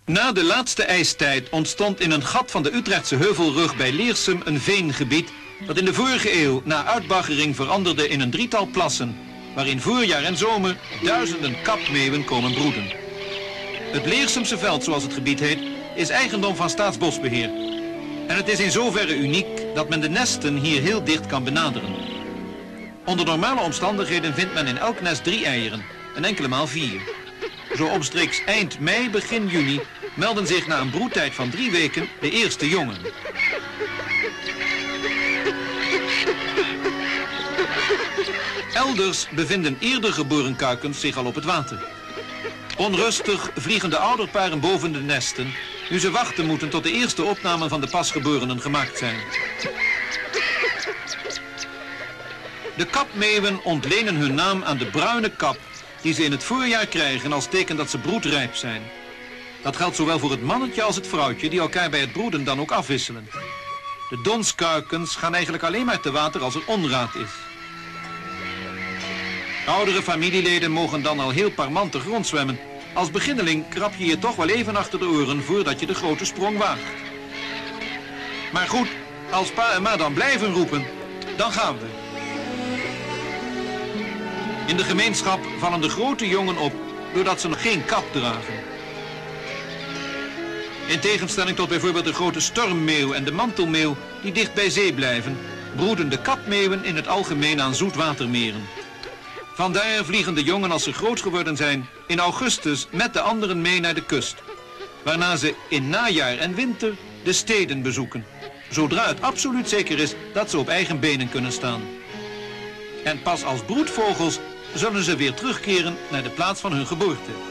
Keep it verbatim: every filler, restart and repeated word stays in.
Na de laatste ijstijd ontstond in een gat van de Utrechtse heuvelrug bij Leersum een veengebied dat in de vorige eeuw na uitbaggering veranderde in een drietal plassen, waarin voorjaar en zomer duizenden kapmeeuwen komen broeden. Het Leersumse veld, zoals het gebied heet, is eigendom van Staatsbosbeheer. En het is in zoverre uniek dat men de nesten hier heel dicht kan benaderen. Onder normale omstandigheden vindt men in elk nest drie eieren, en enkele maal vier. Zo omstreeks eind mei, begin juni melden zich na een broedtijd van drie weken de eerste jongen. Elders bevinden eerder geboren kuikens zich al op het water. Onrustig vliegen de ouderparen boven de nesten, nu ze wachten moeten tot de eerste opnamen van de pasgeborenen gemaakt zijn. De kapmeeuwen ontlenen hun naam aan de bruine kap die ze in het voorjaar krijgen als teken dat ze broedrijp zijn. Dat geldt zowel voor het mannetje als het vrouwtje die elkaar bij het broeden dan ook afwisselen. De donskuikens gaan eigenlijk alleen maar te water als er onraad is. Oudere familieleden mogen dan al heel parmantig rondzwemmen. Als beginneling krap je je toch wel even achter de oren voordat je de grote sprong waagt. Maar goed, als pa en ma dan blijven roepen, dan gaan we. In de gemeenschap vallen de grote jongen op doordat ze nog geen kap dragen. In tegenstelling tot bijvoorbeeld de grote stormmeeuw en de mantelmeeuw die dicht bij zee blijven, broeden de kapmeeuwen in het algemeen aan zoetwatermeren. Vandaar vliegen de jongen als ze groot geworden zijn in augustus met de anderen mee naar de kust. Waarna ze in najaar en winter de steden bezoeken. Zodra het absoluut zeker is dat ze op eigen benen kunnen staan. En pas als broedvogels zullen ze weer terugkeren naar de plaats van hun geboorte.